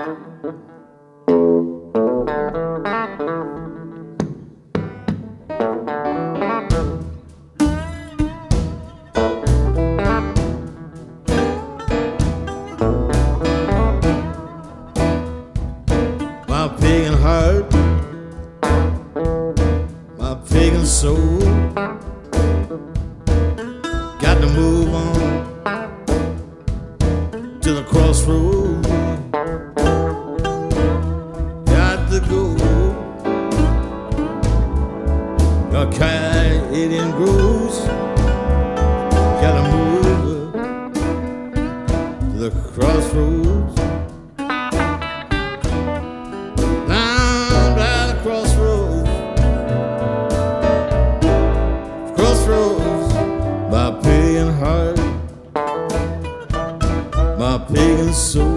My pagan heart, my pagan soul, got to move on to the crossroad. Got to go. Arcadian grows. Got to move to the crossroads. Down by the crossroads, my pagan heart, my pagan soul.